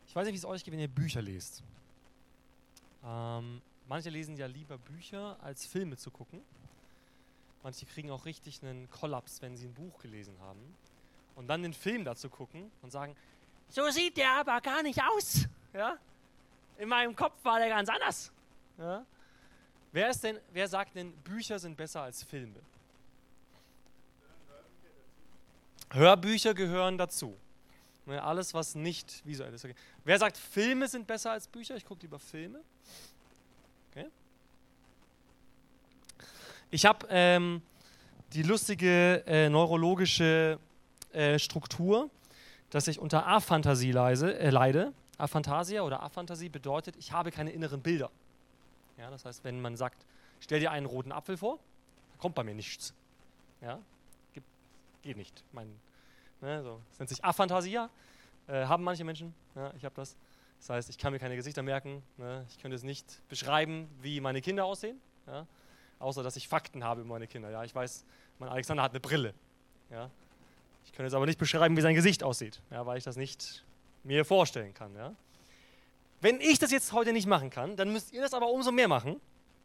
Ich weiß nicht, wie es euch geht, wenn ihr Bücher lest. Manche lesen ja lieber Bücher, als Filme zu gucken. Manche kriegen auch richtig einen Kollaps, wenn sie ein Buch gelesen haben. Und dann den Film dazu gucken und sagen, so sieht der aber gar nicht aus. Ja? In meinem Kopf war der ganz anders. Ja? Wer sagt denn, Bücher sind besser als Filme? Hörbücher gehören dazu. Ja, alles, was nicht visuell ist. Okay. Wer sagt, Filme sind besser als Bücher? Ich gucke lieber Filme. Okay. Ich habe die lustige neurologische Struktur, dass ich unter Aphantasie leide. Aphantasia oder Aphantasie bedeutet, ich habe keine inneren Bilder. Ja, das heißt, wenn man sagt, stell dir einen roten Apfel vor, dann kommt bei mir nichts. Ja, geht nicht. So. Das nennt sich Aphantasia, haben manche Menschen. Ja, ich habe das. Das heißt, ich kann mir keine Gesichter merken. Ne? Ich könnte es nicht beschreiben, wie meine Kinder aussehen. Ja? Außer, dass ich Fakten habe über meine Kinder. Ja? Ich weiß, mein Alexander hat eine Brille. Ja? Ich könnte es aber nicht beschreiben, wie sein Gesicht aussieht, ja? Weil ich das nicht mir vorstellen kann. Ja? Wenn ich das jetzt heute nicht machen kann, dann müsst ihr das aber umso mehr machen,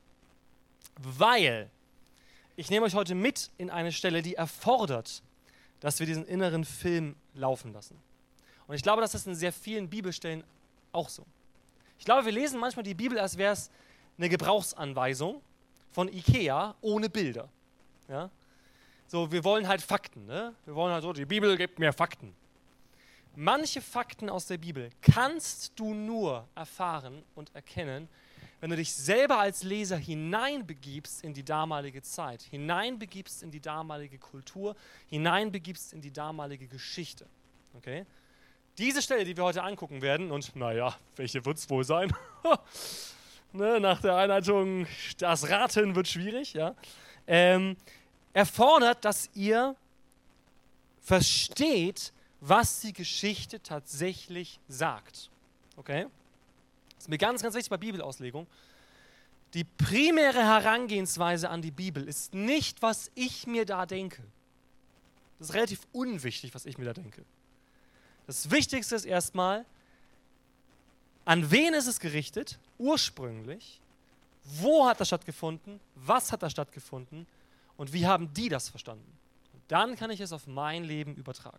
weil ich nehme euch heute mit in eine Stelle, die erfordert, dass wir diesen inneren Film laufen lassen. Und ich glaube, das ist in sehr vielen Bibelstellen auch so. Ich glaube, wir lesen manchmal die Bibel, als wäre es eine Gebrauchsanweisung von Ikea ohne Bilder. Ja? So, wir wollen halt Fakten. Ne? Wir wollen halt so, die Bibel gibt mir Fakten. Manche Fakten aus der Bibel kannst du nur erfahren und erkennen, wenn du dich selber als Leser hineinbegibst in die damalige Zeit, hineinbegibst in die damalige Kultur, hineinbegibst in die damalige Geschichte. Okay? Diese Stelle, die wir heute angucken werden, und naja, welche wird es wohl sein? Ne, nach der Einleitung, das Raten wird schwierig, ja? Erfordert, dass ihr versteht, was die Geschichte tatsächlich sagt. Okay? Das ist mir ganz, ganz wichtig bei Bibelauslegung. Die primäre Herangehensweise an die Bibel ist nicht, was ich mir da denke. Das ist relativ unwichtig, was ich mir da denke. Das Wichtigste ist erstmal, an wen ist es gerichtet, ursprünglich, wo hat das stattgefunden, was hat da stattgefunden und wie haben die das verstanden. Und dann kann ich es auf mein Leben übertragen.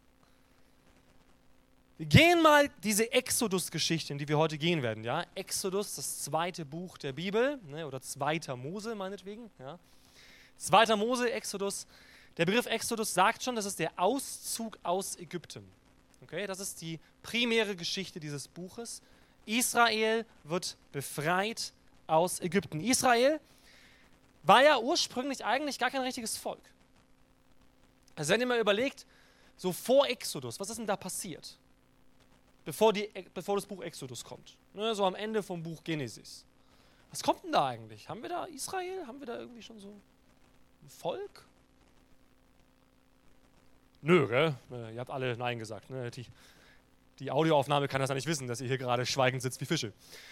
Wir gehen mal diese Exodus-Geschichte, in die wir heute gehen werden. Ja? Exodus, das zweite Buch der Bibel, ne, oder 2. Mose meinetwegen. Ja? 2. Mose, Exodus. Der Begriff Exodus sagt schon, das ist der Auszug aus Ägypten. Okay? Das ist die primäre Geschichte dieses Buches. Israel wird befreit aus Ägypten. Israel war ja ursprünglich eigentlich gar kein richtiges Volk. Also wenn ihr mal überlegt, so vor Exodus, was ist denn da passiert? Bevor das Buch Exodus kommt. Ne, so am Ende vom Buch Genesis. Was kommt denn da eigentlich? Haben wir da Israel? Haben wir da irgendwie schon so ein Volk? Nö, gell? Ihr habt alle Nein gesagt. Ne? Die Audioaufnahme kann das ja nicht wissen, dass ihr hier gerade schweigend sitzt wie Fische.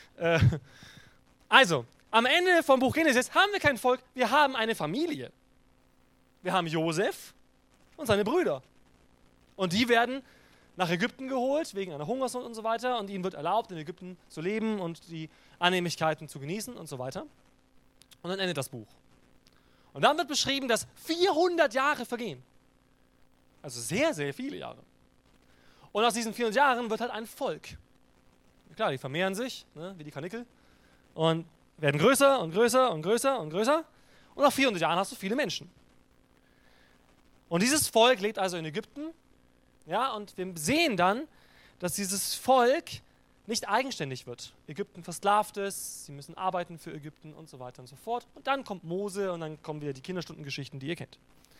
Also, am Ende vom Buch Genesis haben wir kein Volk, wir haben eine Familie. Wir haben Josef und seine Brüder. Und die werden nach Ägypten geholt, wegen einer Hungersnot und so weiter. Und ihnen wird erlaubt, in Ägypten zu leben und die Annehmlichkeiten zu genießen und so weiter. Und dann endet das Buch. Und dann wird beschrieben, dass 400 Jahre vergehen. Also sehr, sehr viele Jahre. Und aus diesen 400 Jahren wird halt ein Volk. Klar, die vermehren sich, ne, wie die Karnickel. Und werden größer und größer und größer und größer. Und nach 400 Jahren hast du viele Menschen. Und dieses Volk lebt also in Ägypten. Ja, und wir sehen dann, dass dieses Volk nicht eigenständig wird. Ägypten versklavt es, sie müssen arbeiten für Ägypten und so weiter und so fort. Und dann kommt Mose und dann kommen wieder die Kinderstundengeschichten, die ihr kennt.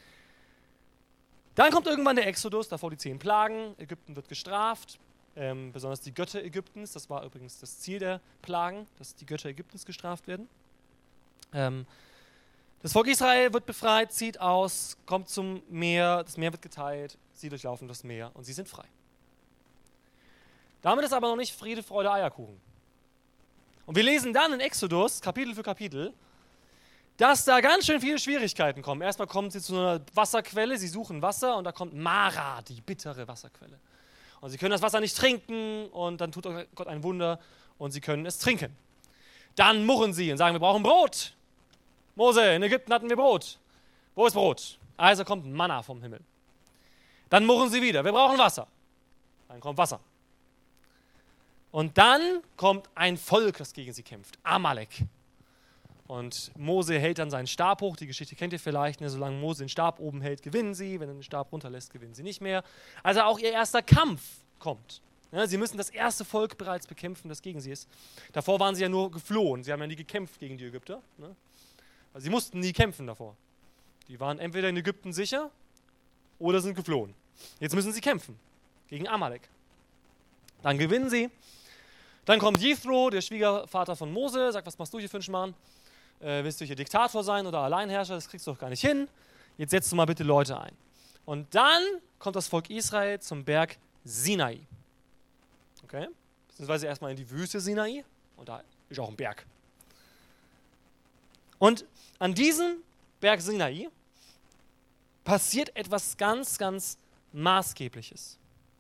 Dann kommt irgendwann der Exodus, davor die 10 Plagen, Ägypten wird gestraft, besonders die Götter Ägyptens, das war übrigens das Ziel der Plagen, dass die Götter Ägyptens gestraft werden. Das Volk Israel wird befreit, zieht aus, kommt zum Meer, das Meer wird geteilt, sie durchlaufen das Meer und sie sind frei. Damit ist aber noch nicht Friede, Freude, Eierkuchen. Und wir lesen dann in Exodus, Kapitel für Kapitel, dass da ganz schön viele Schwierigkeiten kommen. Erstmal kommen sie zu einer Wasserquelle, sie suchen Wasser und da kommt Mara, die bittere Wasserquelle. Und sie können das Wasser nicht trinken und dann tut Gott ein Wunder und sie können es trinken. Dann murren sie und sagen, wir brauchen Brot. Mose, in Ägypten hatten wir Brot. Wo ist Brot? Also kommt Manna vom Himmel. Dann murren sie wieder, wir brauchen Wasser. Dann kommt Wasser. Und dann kommt ein Volk, das gegen sie kämpft, Amalek. Und Mose hält dann seinen Stab hoch, die Geschichte kennt ihr vielleicht, ne? Solange Mose den Stab oben hält, gewinnen sie, wenn er den Stab runterlässt, gewinnen sie nicht mehr. Also auch ihr erster Kampf kommt. Ja, sie müssen das erste Volk bereits bekämpfen, das gegen sie ist. Davor waren sie ja nur geflohen, sie haben ja nie gekämpft gegen die Ägypter. Ne? Also sie mussten nie kämpfen davor. Die waren entweder in Ägypten sicher oder sind geflohen. Jetzt müssen sie kämpfen gegen Amalek. Dann gewinnen sie. Dann kommt Jethro, der Schwiegervater von Mose, sagt, was machst du hier für einen Schmarrn? Willst du hier Diktator sein oder Alleinherrscher? Das kriegst du doch gar nicht hin. Jetzt setzt du mal bitte Leute ein. Und dann kommt das Volk Israel zum Berg Sinai. Okay? Beziehungsweise erstmal in die Wüste Sinai. Und da ist auch ein Berg. Und an diesem Berg Sinai passiert etwas ganz, ganz Maßgebliches.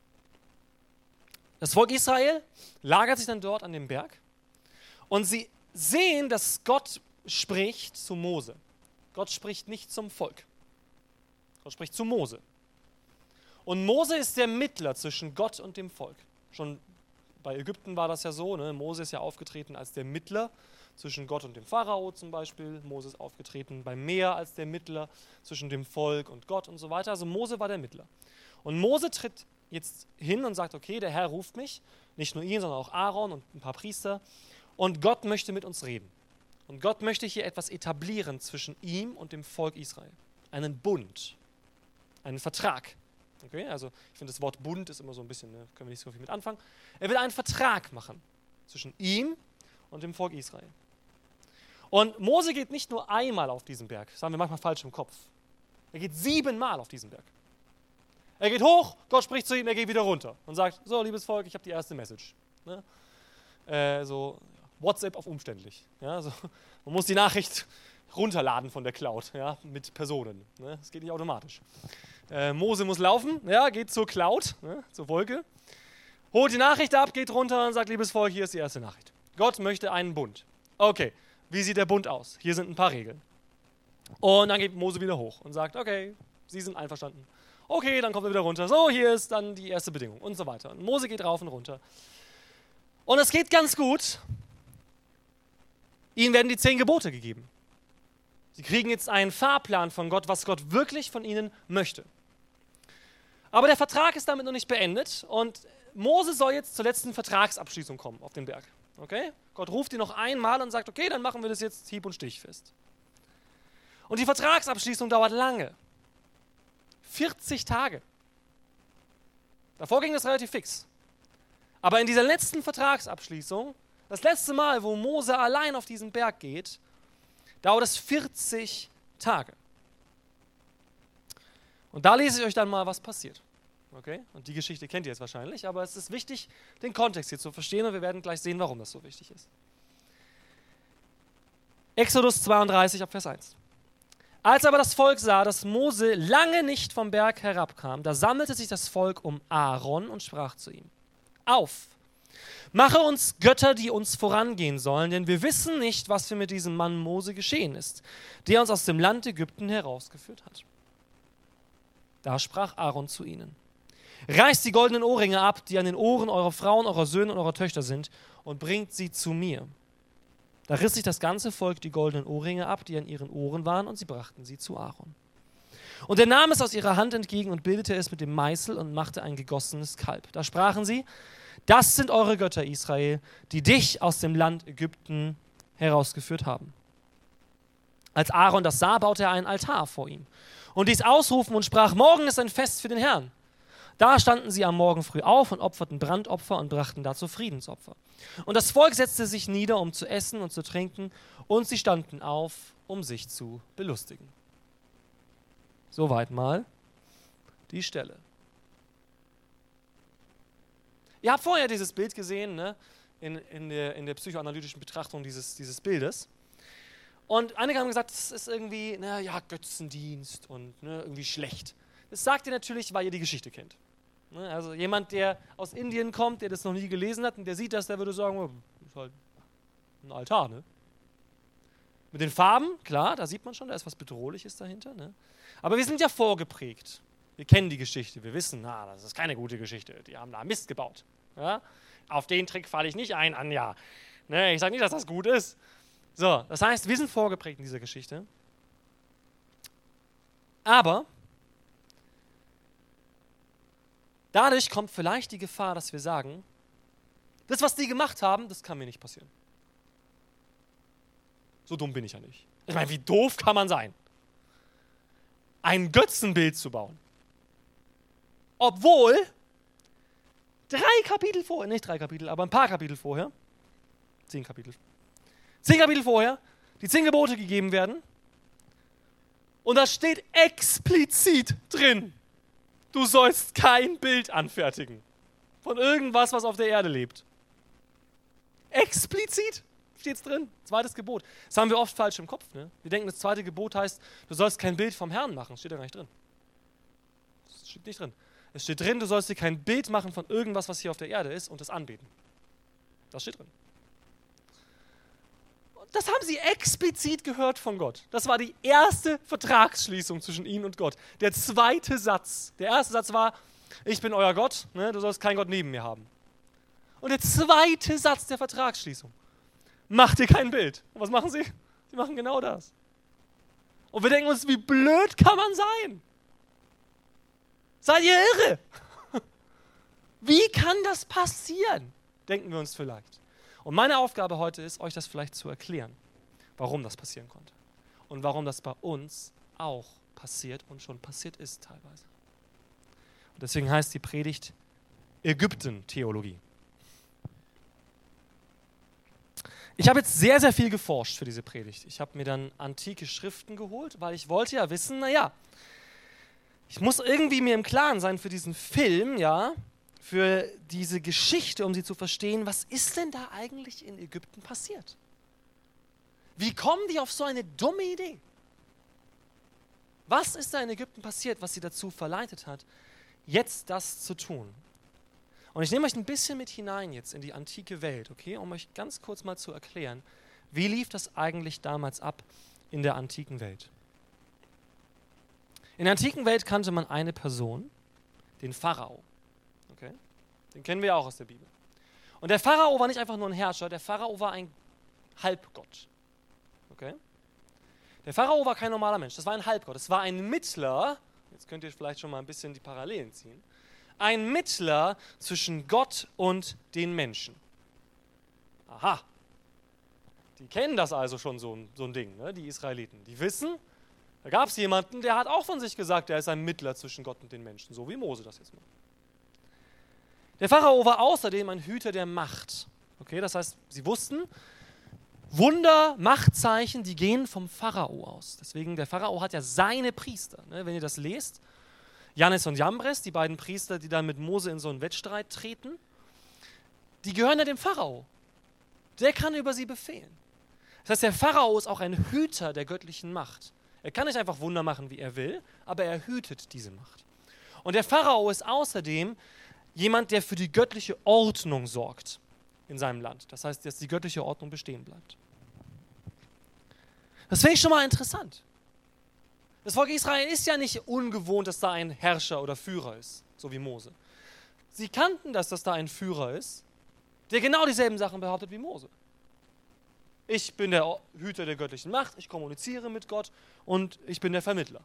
Das Volk Israel lagert sich dann dort an dem Berg und sie sehen, dass Gott spricht zu Mose. Gott spricht nicht zum Volk. Gott spricht zu Mose. Und Mose ist der Mittler zwischen Gott und dem Volk. Schon bei Ägypten war das ja so, ne? Mose ist ja aufgetreten als der Mittler zwischen Gott und dem Pharao zum Beispiel. Mose ist aufgetreten beim Meer als der Mittler zwischen dem Volk und Gott und so weiter. Also Mose war der Mittler. Und Mose tritt jetzt hin und sagt, okay, der Herr ruft mich, nicht nur ihn, sondern auch Aaron und ein paar Priester. Und Gott möchte mit uns reden. Und Gott möchte hier etwas etablieren zwischen ihm und dem Volk Israel. Einen Bund, einen Vertrag. Okay, also ich finde, das Wort Bund ist immer so ein bisschen, ne, können wir nicht so viel mit anfangen. Er will einen Vertrag machen zwischen ihm und dem Volk Israel. Und Mose geht nicht nur einmal auf diesen Berg, das haben wir manchmal falsch im Kopf. Er geht 7 Mal auf diesen Berg. Er geht hoch, Gott spricht zu ihm, er geht wieder runter und sagt, so, liebes Volk, ich habe die erste Message. Ne? So WhatsApp auf umständlich. Ja? So, man muss die Nachricht runterladen von der Cloud, ja? Mit Personen. Ne? Das geht nicht automatisch. Mose muss laufen, ja? Geht zur Cloud, ne? Zur Wolke, holt die Nachricht ab, geht runter und sagt, liebes Volk, hier ist die erste Nachricht. Gott möchte einen Bund. Okay, wie sieht der Bund aus? Hier sind ein paar Regeln. Und dann geht Mose wieder hoch und sagt, okay, Sie sind einverstanden. Okay, dann kommt er wieder runter. So, hier ist dann die erste Bedingung und so weiter. Und Mose geht rauf und runter. Und es geht ganz gut. Ihnen werden die 10 Gebote gegeben. Sie kriegen jetzt einen Fahrplan von Gott, was Gott wirklich von ihnen möchte. Aber der Vertrag ist damit noch nicht beendet und Mose soll jetzt zur letzten Vertragsabschließung kommen auf den Berg. Okay? Gott ruft ihn noch einmal und sagt, okay, dann machen wir das jetzt hieb- und stichfest. Und die Vertragsabschließung dauert lange. 40 Tage. Davor ging das relativ fix. Aber in dieser letzten Vertragsabschließung, das letzte Mal, wo Mose allein auf diesen Berg geht, dauert es 40 Tage. Und da lese ich euch dann mal, was passiert. Okay? Und die Geschichte kennt ihr jetzt wahrscheinlich, aber es ist wichtig, den Kontext hier zu verstehen und wir werden gleich sehen, warum das so wichtig ist. Exodus 32 ab Vers 1. Als aber das Volk sah, dass Mose lange nicht vom Berg herabkam, da sammelte sich das Volk um Aaron und sprach zu ihm: Auf, mache uns Götter, die uns vorangehen sollen, denn wir wissen nicht, was für mit diesem Mann Mose geschehen ist, der uns aus dem Land Ägypten herausgeführt hat. Da sprach Aaron zu ihnen: Reißt die goldenen Ohrringe ab, die an den Ohren eurer Frauen, eurer Söhne und eurer Töchter sind, und bringt sie zu mir. Da riss sich das ganze Volk die goldenen Ohrringe ab, die an ihren Ohren waren, und sie brachten sie zu Aaron. Und er nahm es aus ihrer Hand entgegen und bildete es mit dem Meißel und machte ein gegossenes Kalb. Da sprachen sie: Das sind eure Götter, Israel, die dich aus dem Land Ägypten herausgeführt haben. Als Aaron das sah, baute er einen Altar vor ihm und ließ ausrufen und sprach: Morgen ist ein Fest für den Herrn. Da standen sie am Morgen früh auf und opferten Brandopfer und brachten dazu Friedensopfer. Und das Volk setzte sich nieder, um zu essen und zu trinken, und sie standen auf, um sich zu belustigen. Soweit mal die Stelle. Ihr habt vorher dieses Bild gesehen, ne? in der psychoanalytischen Betrachtung dieses Bildes. Und einige haben gesagt, das ist irgendwie, Götzendienst und irgendwie schlecht. Das sagt ihr natürlich, weil ihr die Geschichte kennt. Ne? Also jemand, der aus Indien kommt, der das noch nie gelesen hat und der sieht das, der würde sagen, oh, das ist halt ein Altar. Ne? Mit den Farben, klar, da sieht man schon, da ist was Bedrohliches dahinter. Ne? Aber wir sind ja vorgeprägt. Wir kennen die Geschichte, wir wissen, das ist keine gute Geschichte. Die haben da Mist gebaut. Ja? Auf den Trick falle ich nicht ein, Anja. Ne, ich sage nicht, dass das gut ist. So, das heißt, wir sind vorgeprägt in dieser Geschichte. Aber dadurch kommt vielleicht die Gefahr, dass wir sagen, das, was die gemacht haben, das kann mir nicht passieren. So dumm bin ich ja nicht. Ich meine, wie doof kann man sein? Ein Götzenbild zu bauen. Obwohl 3 Kapitel vorher, nicht 3 Kapitel, aber ein paar Kapitel vorher, 10 Kapitel, 10 Kapitel vorher, die 10 Gebote gegeben werden. Und da steht explizit drin, du sollst kein Bild anfertigen von irgendwas, was auf der Erde lebt. Explizit steht es drin, 2. Gebot. Das haben wir oft falsch im Kopf. Ne? Wir denken, das 2. Gebot heißt, du sollst kein Bild vom Herrn machen. Das steht da gar nicht drin. Das steht nicht drin. Es steht drin, du sollst dir kein Bild machen von irgendwas, was hier auf der Erde ist und es anbeten. Das steht drin. Das haben sie explizit gehört von Gott. Das war die erste Vertragsschließung zwischen ihnen und Gott. Der 2. Satz. Der erste Satz war, ich bin euer Gott, ne, du sollst keinen Gott neben mir haben. Und der 2. Satz der Vertragsschließung. Mach dir kein Bild. Und was machen sie? Sie machen genau das. Und wir denken uns, wie blöd kann man sein? Seid ihr irre? Wie kann das passieren? Denken wir uns vielleicht. Und meine Aufgabe heute ist, euch das vielleicht zu erklären, warum das passieren konnte. Und warum das bei uns auch passiert und schon passiert ist teilweise. Und deswegen heißt die Predigt Ägypten-Theologie. Ich habe jetzt sehr, sehr viel geforscht für diese Predigt. Ich habe mir dann antike Schriften geholt, weil ich wollte ja wissen, ich muss irgendwie mir im Klaren sein für diesen Film, für diese Geschichte, um sie zu verstehen, was ist denn da eigentlich in Ägypten passiert? Wie kommen die auf so eine dumme Idee? Was ist da in Ägypten passiert, was sie dazu verleitet hat, jetzt das zu tun? Und ich nehme euch ein bisschen mit hinein jetzt in die antike Welt, okay, um euch ganz kurz mal zu erklären, wie lief das eigentlich damals ab in der antiken Welt? In der antiken Welt kannte man eine Person, den Pharao. Okay? Den kennen wir ja auch aus der Bibel. Und der Pharao war nicht einfach nur ein Herrscher, der Pharao war ein Halbgott. Okay? Der Pharao war kein normaler Mensch, das war ein Halbgott. Das war ein Mittler, jetzt könnt ihr vielleicht schon mal ein bisschen die Parallelen ziehen, ein Mittler zwischen Gott und den Menschen. Aha. Die kennen das also schon, so ein Ding, ne? Die Israeliten. Die wissen, da gab es jemanden, der hat auch von sich gesagt, der ist ein Mittler zwischen Gott und den Menschen, so wie Mose das jetzt macht. Der Pharao war außerdem ein Hüter der Macht. Okay, das heißt, sie wussten, Wunder, Machtzeichen, die gehen vom Pharao aus. Deswegen, der Pharao hat ja seine Priester. Ne? Wenn ihr das lest, Jannes und Jambres, die beiden Priester, die dann mit Mose in so einen Wettstreit treten, die gehören ja dem Pharao. Der kann über sie befehlen. Das heißt, der Pharao ist auch ein Hüter der göttlichen Macht. Er kann nicht einfach Wunder machen, wie er will, aber er hütet diese Macht. Und der Pharao ist außerdem jemand, der für die göttliche Ordnung sorgt in seinem Land. Das heißt, dass die göttliche Ordnung bestehen bleibt. Das finde ich schon mal interessant. Das Volk Israel ist ja nicht ungewohnt, dass da ein Herrscher oder Führer ist, so wie Mose. Sie kannten das, dass da ein Führer ist, der genau dieselben Sachen behauptet wie Mose. Ich bin der Hüter der göttlichen Macht, ich kommuniziere mit Gott und ich bin der Vermittler.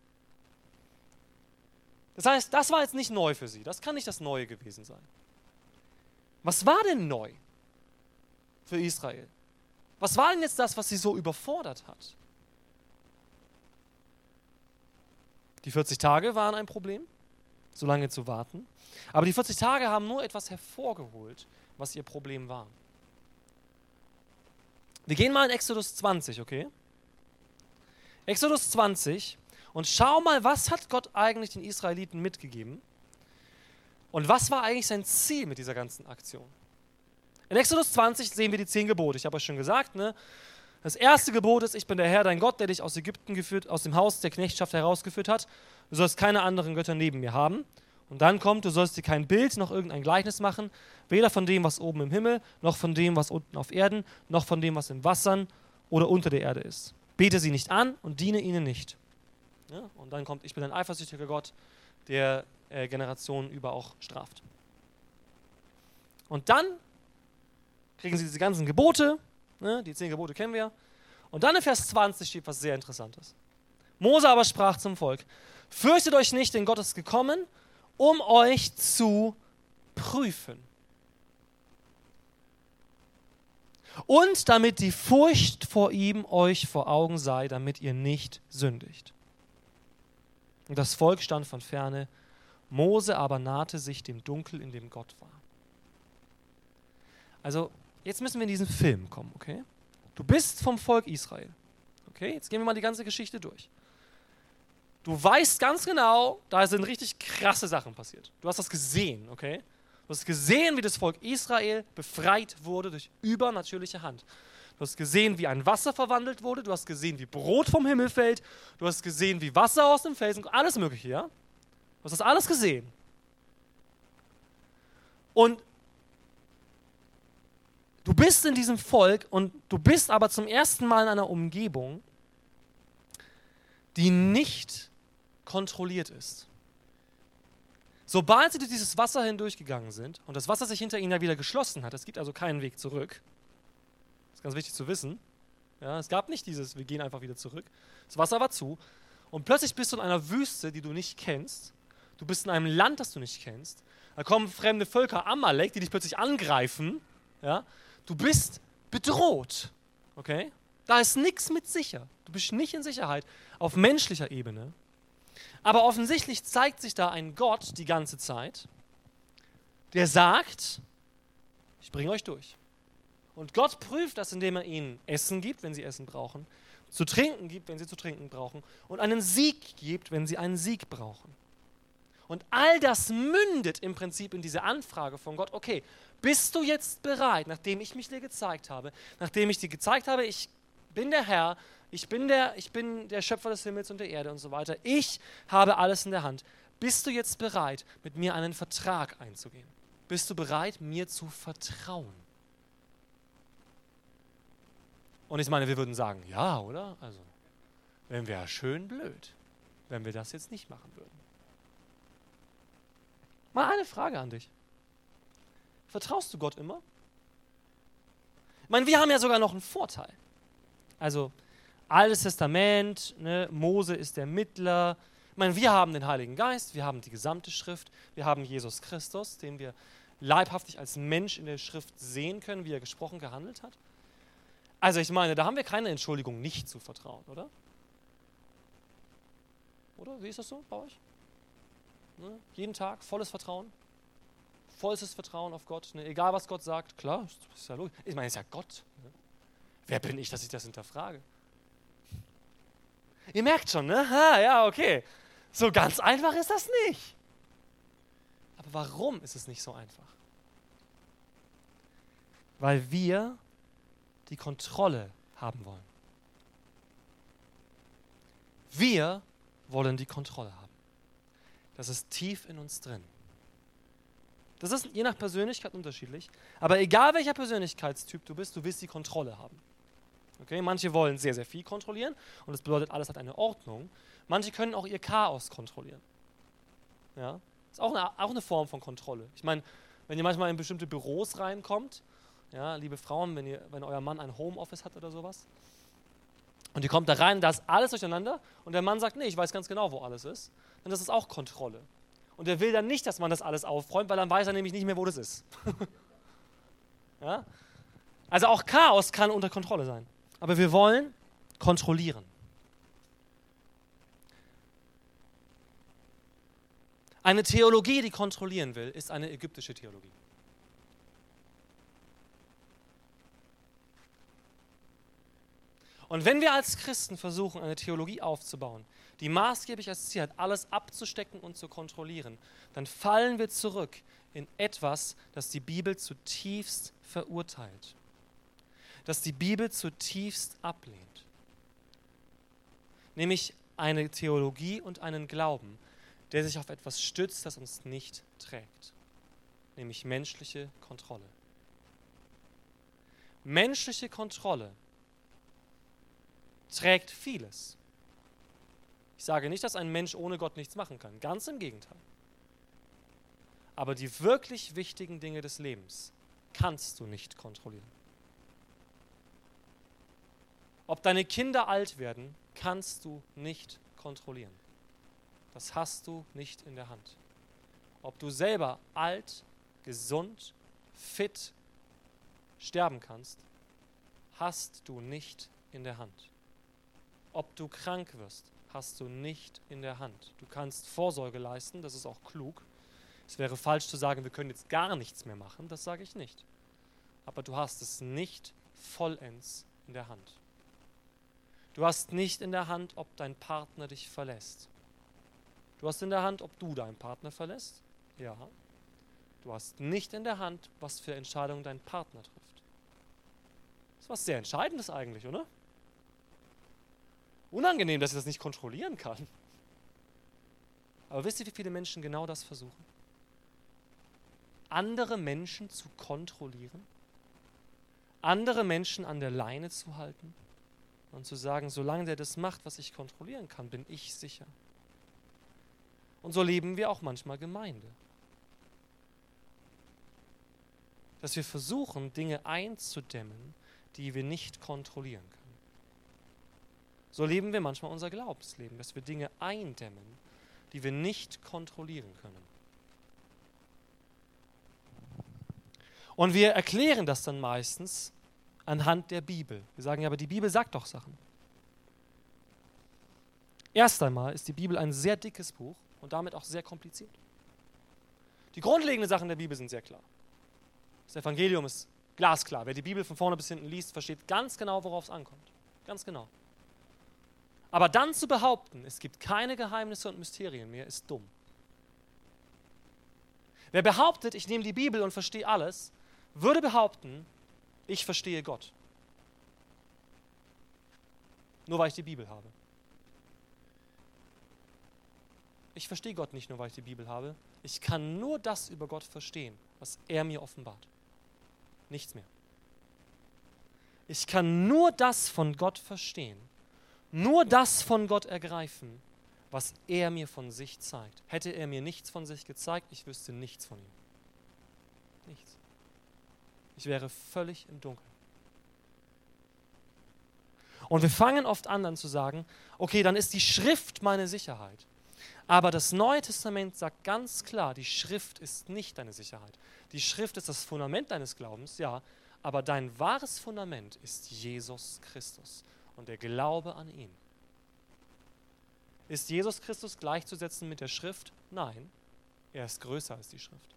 Das heißt, das war jetzt nicht neu für sie, das kann nicht das Neue gewesen sein. Was war denn neu für Israel? Was war denn jetzt das, was sie so überfordert hat? Die 40 Tage waren ein Problem, so lange zu warten. Aber die 40 Tage haben nur etwas hervorgeholt, was ihr Problem war. Wir gehen mal in Exodus 20, okay? Exodus 20 und schau mal, was hat Gott eigentlich den Israeliten mitgegeben und was war eigentlich sein Ziel mit dieser ganzen Aktion? In Exodus 20 sehen wir die 10 Gebote. Ich habe euch schon gesagt, ne? Das erste Gebot ist, ich bin der Herr, dein Gott, der dich aus Ägypten geführt, aus dem Haus der Knechtschaft herausgeführt hat. Du sollst keine anderen Götter neben mir haben. Und Und dann kommt, du sollst dir kein Bild noch irgendein Gleichnis machen, weder von dem, was oben im Himmel, noch von dem, was unten auf Erden, noch von dem, was in Wassern oder unter der Erde ist. Bete sie nicht an und diene ihnen nicht. Ja? Und dann kommt, ich bin ein eifersüchtiger Gott, der Generationen über auch straft. Und dann kriegen sie diese ganzen Gebote, ne? Die 10 Gebote kennen wir. Und dann in Vers 20 steht was sehr Interessantes. Mose aber sprach zum Volk: Fürchtet euch nicht, denn Gott ist gekommen, um euch zu prüfen. Und damit die Furcht vor ihm euch vor Augen sei, damit ihr nicht sündigt. Und das Volk stand von ferne, Mose aber nahte sich dem Dunkel, in dem Gott war. Also, jetzt müssen wir in diesen Film kommen, okay? Du bist vom Volk Israel. Okay, jetzt gehen wir mal die ganze Geschichte durch. Du weißt ganz genau, da sind richtig krasse Sachen passiert. Du hast das gesehen, okay? Du hast gesehen, wie das Volk Israel befreit wurde durch übernatürliche Hand. Du hast gesehen, wie ein Wasser verwandelt wurde. Du hast gesehen, wie Brot vom Himmel fällt. Du hast gesehen, wie Wasser aus dem Felsen, alles Mögliche, ja? Du hast das alles gesehen. Und du bist in diesem Volk und du bist aber zum ersten Mal in einer Umgebung, die nicht kontrolliert ist. Sobald sie durch dieses Wasser hindurchgegangen sind und das Wasser sich hinter ihnen ja wieder geschlossen hat, es gibt also keinen Weg zurück, das ist ganz wichtig zu wissen, ja, es gab nicht dieses, wir gehen einfach wieder zurück, das Wasser war zu und plötzlich bist du in einer Wüste, die du nicht kennst, du bist in einem Land, das du nicht kennst, da kommen fremde Völker, Amalek, die dich plötzlich angreifen, ja, du bist bedroht, okay? Da ist nichts mit sicher. Du bist nicht in Sicherheit auf menschlicher Ebene. Aber offensichtlich zeigt sich da ein Gott die ganze Zeit, der sagt, ich bringe euch durch. Und Gott prüft das, indem er ihnen Essen gibt, wenn sie Essen brauchen, zu trinken gibt, wenn sie zu trinken brauchen und einen Sieg gibt, wenn sie einen Sieg brauchen. Und all das mündet im Prinzip in diese Anfrage von Gott, okay, bist du jetzt bereit, nachdem ich mich dir gezeigt habe, nachdem ich dir gezeigt habe, ich bin der Herr, ich bin der Schöpfer des Himmels und der Erde und so weiter, ich habe alles in der Hand. Bist du jetzt bereit, mit mir einen Vertrag einzugehen? Bist du bereit, mir zu vertrauen? Und ich meine, wir würden sagen, ja, oder? Also, wären wir ja schön blöd, wenn wir das jetzt nicht machen würden. Mal eine Frage an dich. Vertraust du Gott immer? Ich meine, wir haben ja sogar noch einen Vorteil. Also, Altes Testament, ne, Mose ist der Mittler. Ich meine, wir haben den Heiligen Geist, wir haben die gesamte Schrift, wir haben Jesus Christus, den wir leibhaftig als Mensch in der Schrift sehen können, wie er gesprochen, gehandelt hat. Also ich meine, da haben wir keine Entschuldigung, nicht zu vertrauen, oder? Oder? Wie ist das so bei euch? Ne? Jeden Tag volles Vertrauen? Vollstes Vertrauen auf Gott, ne? Egal was Gott sagt, klar, ist ja logisch. Ich meine, es ist ja Gott. Ne? Wer bin ich, dass ich das hinterfrage? Ihr merkt schon, ne? Ha, ja, okay. So ganz einfach ist das nicht. Aber warum ist es nicht so einfach? Weil wir die Kontrolle haben wollen. Wir wollen die Kontrolle haben. Das ist tief in uns drin. Das ist je nach Persönlichkeit unterschiedlich. Aber egal welcher Persönlichkeitstyp du bist, du willst die Kontrolle haben. Okay? Manche wollen sehr, sehr viel kontrollieren und das bedeutet, alles hat eine Ordnung. Manche können auch ihr Chaos kontrollieren. Ja? Das ist auch eine Form von Kontrolle. Ich meine, wenn ihr manchmal in bestimmte Büros reinkommt, ja, liebe Frauen, wenn euer Mann ein Homeoffice hat oder sowas, und ihr kommt da rein, da ist alles durcheinander und der Mann sagt, nee, ich weiß ganz genau, wo alles ist, dann ist das auch Kontrolle. Und er will dann nicht, dass man das alles aufräumt, weil dann weiß er nämlich nicht mehr, wo das ist. Ja? Also auch Chaos kann unter Kontrolle sein. Aber wir wollen kontrollieren. Eine Theologie, die kontrollieren will, ist eine ägyptische Theologie. Und wenn wir als Christen versuchen, eine Theologie aufzubauen, die maßgeblich als Ziel hat, alles abzustecken und zu kontrollieren, dann fallen wir zurück in etwas, das die Bibel zutiefst verurteilt, das die Bibel zutiefst ablehnt. Nämlich eine Theologie und einen Glauben, der sich auf etwas stützt, das uns nicht trägt, nämlich menschliche Kontrolle. Menschliche Kontrolle trägt vieles. Ich sage nicht, dass ein Mensch ohne Gott nichts machen kann, ganz im Gegenteil. Aber die wirklich wichtigen Dinge des Lebens kannst du nicht kontrollieren. Ob deine Kinder alt werden, kannst du nicht kontrollieren. Das hast du nicht in der Hand. Ob du selber alt, gesund, fit sterben kannst, hast du nicht in der Hand. Ob du krank wirst, hast du nicht in der Hand. Du kannst Vorsorge leisten, das ist auch klug. Es wäre falsch zu sagen, wir können jetzt gar nichts mehr machen, das sage ich nicht. Aber du hast es nicht vollends in der Hand. Du hast nicht in der Hand, ob dein Partner dich verlässt. Du hast in der Hand, ob du deinen Partner verlässt. Ja. Du hast nicht in der Hand, was für Entscheidungen dein Partner trifft. Das ist was sehr Entscheidendes eigentlich, oder? Unangenehm, dass ich das nicht kontrollieren kann. Aber wisst ihr, wie viele Menschen genau das versuchen? Andere Menschen zu kontrollieren? Andere Menschen an der Leine zu halten? Und zu sagen, solange der das macht, was ich kontrollieren kann, bin ich sicher. Und so leben wir auch manchmal Gemeinde. Dass wir versuchen, Dinge einzudämmen, die wir nicht kontrollieren können. So leben wir manchmal unser Glaubensleben, dass wir Dinge eindämmen, die wir nicht kontrollieren können. Und wir erklären das dann meistens anhand der Bibel. Wir sagen ja, aber die Bibel sagt doch Sachen. Erst einmal ist die Bibel ein sehr dickes Buch und damit auch sehr kompliziert. Die grundlegenden Sachen der Bibel sind sehr klar. Das Evangelium ist glasklar. Wer die Bibel von vorne bis hinten liest, versteht ganz genau, worauf es ankommt. Ganz genau. Aber dann zu behaupten, es gibt keine Geheimnisse und Mysterien mehr, ist dumm. Wer behauptet, ich nehme die Bibel und verstehe alles, würde behaupten, ich verstehe Gott. Nur weil ich die Bibel habe. Ich verstehe Gott nicht nur, weil ich die Bibel habe. Ich kann nur das über Gott verstehen, was er mir offenbart. Nichts mehr. Ich kann nur das von Gott verstehen, nur das von Gott ergreifen, was er mir von sich zeigt. Hätte er mir nichts von sich gezeigt, ich wüsste nichts von ihm. Nichts. Ich wäre völlig im Dunkeln. Und wir fangen oft an, dann zu sagen, okay, dann ist die Schrift meine Sicherheit. Aber das Neue Testament sagt ganz klar, die Schrift ist nicht deine Sicherheit. Die Schrift ist das Fundament deines Glaubens, ja, aber dein wahres Fundament ist Jesus Christus und der Glaube an ihn. Ist Jesus Christus gleichzusetzen mit der Schrift? Nein, er ist größer als die Schrift.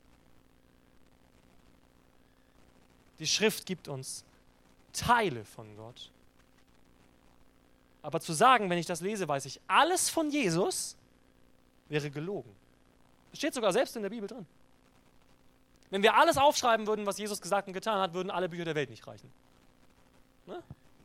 Die Schrift gibt uns Teile von Gott. Aber zu sagen, wenn ich das lese, weiß ich alles von Jesus, wäre gelogen. Das steht sogar selbst in der Bibel drin. Wenn wir alles aufschreiben würden, was Jesus gesagt und getan hat, würden alle Bücher der Welt nicht reichen. Ne?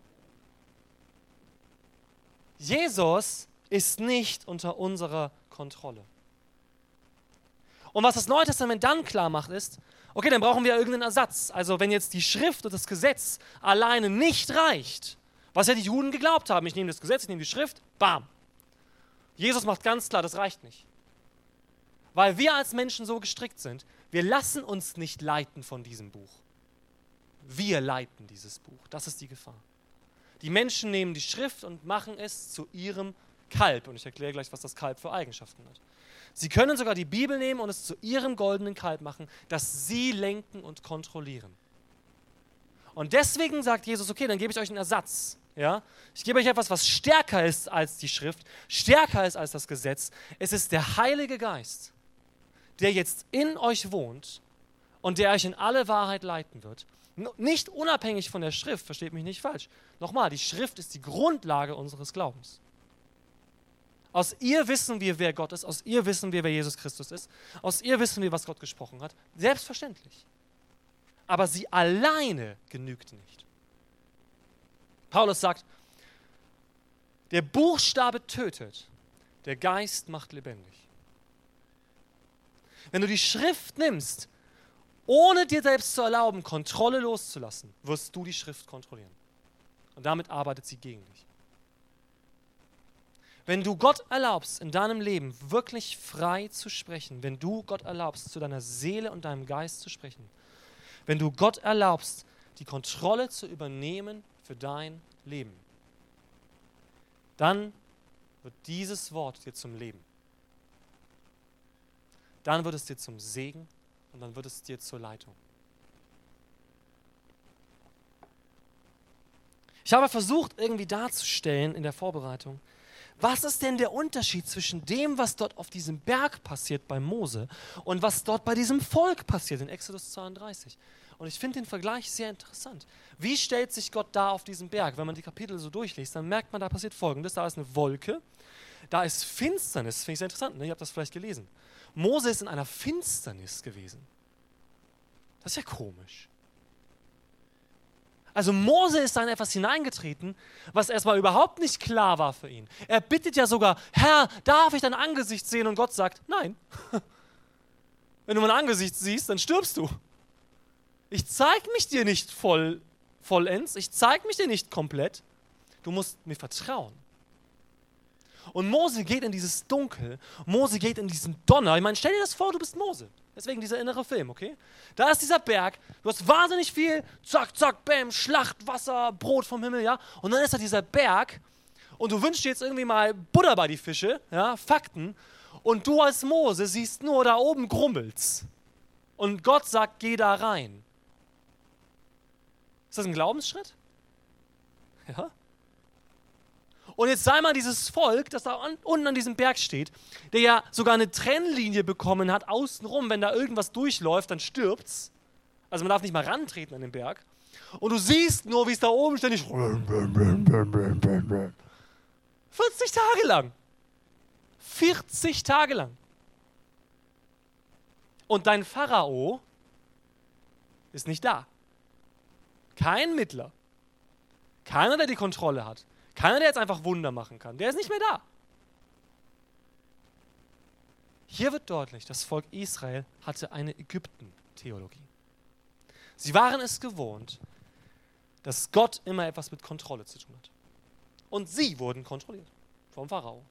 Jesus ist nicht unter unserer Kontrolle. Und was das Neue Testament dann klar macht, ist, okay, dann brauchen wir irgendeinen Ersatz. Also wenn jetzt die Schrift und das Gesetz alleine nicht reicht, was ja die Juden geglaubt haben, ich nehme das Gesetz, ich nehme die Schrift, bam. Jesus macht ganz klar, das reicht nicht. Weil wir als Menschen so gestrickt sind, wir lassen uns nicht leiten von diesem Buch. Wir leiten dieses Buch, das ist die Gefahr. Die Menschen nehmen die Schrift und machen es zu ihrem Kalb. Und ich erkläre gleich, was das Kalb für Eigenschaften hat. Sie können sogar die Bibel nehmen und es zu ihrem goldenen Kalb machen, das sie lenken und kontrollieren. Und deswegen sagt Jesus, okay, dann gebe ich euch einen Ersatz. Ja? Ich gebe euch etwas, was stärker ist als die Schrift, stärker ist als das Gesetz. Es ist der Heilige Geist, der jetzt in euch wohnt und der euch in alle Wahrheit leiten wird. Nicht unabhängig von der Schrift, versteht mich nicht falsch. Nochmal, die Schrift ist die Grundlage unseres Glaubens. Aus ihr wissen wir, wer Gott ist. Aus ihr wissen wir, wer Jesus Christus ist. Aus ihr wissen wir, was Gott gesprochen hat. Selbstverständlich. Aber sie alleine genügt nicht. Paulus sagt, der Buchstabe tötet, der Geist macht lebendig. Wenn du die Schrift nimmst, ohne dir selbst zu erlauben, Kontrolle loszulassen, wirst du die Schrift kontrollieren. Und damit arbeitet sie gegen dich. Wenn du Gott erlaubst, in deinem Leben wirklich frei zu sprechen, wenn du Gott erlaubst, zu deiner Seele und deinem Geist zu sprechen, wenn du Gott erlaubst, die Kontrolle zu übernehmen für dein Leben, dann wird dieses Wort dir zum Leben. Dann wird es dir zum Segen und dann wird es dir zur Leitung. Ich habe versucht, irgendwie darzustellen in der Vorbereitung, was ist denn der Unterschied zwischen dem, was dort auf diesem Berg passiert bei Mose und was dort bei diesem Volk passiert in Exodus 32. Und ich finde den Vergleich sehr interessant. Wie stellt sich Gott da auf diesem Berg? Wenn man die Kapitel so durchliest, dann merkt man, da passiert Folgendes. Da ist eine Wolke, da ist Finsternis. Finde ich sehr interessant, ne? Ihr habt das vielleicht gelesen. Mose ist in einer Finsternis gewesen. Das ist ja komisch. Also Mose ist da in etwas hineingetreten, was erstmal überhaupt nicht klar war für ihn. Er bittet ja sogar, Herr, darf ich dein Angesicht sehen? Und Gott sagt, nein. Wenn du mein Angesicht siehst, dann stirbst du. Ich zeige mich dir nicht vollends, ich zeige mich dir nicht komplett. Du musst mir vertrauen. Und Mose geht in dieses Dunkel, Mose geht in diesen Donner. Ich meine, stell dir das vor, du bist Mose. Deswegen dieser innere Film, okay? Da ist dieser Berg, du hast wahnsinnig viel, zack, zack, bäm, Schlacht, Wasser, Brot vom Himmel, ja? Und dann ist da dieser Berg und du wünschst dir jetzt irgendwie mal Butter bei die Fische, ja, Fakten. Und du als Mose siehst nur, da oben grummelt's. Und Gott sagt, geh da rein. Ist das ein Glaubensschritt? Ja? Und jetzt sei mal dieses Volk, das da unten an diesem Berg steht, der ja sogar eine Trennlinie bekommen hat, außenrum, wenn da irgendwas durchläuft, dann stirbt's. Also man darf nicht mal rantreten an den Berg. Und du siehst nur, wie es da oben ständig 40 Tage lang. 40 Tage lang. Und dein Pharao ist nicht da. Kein Mittler. Keiner, der die Kontrolle hat. Keiner, der jetzt einfach Wunder machen kann. Der ist nicht mehr da. Hier wird deutlich, das Volk Israel hatte eine Ägypten-Theologie. Sie waren es gewohnt, dass Gott immer etwas mit Kontrolle zu tun hat. Und sie wurden kontrolliert vom Pharao.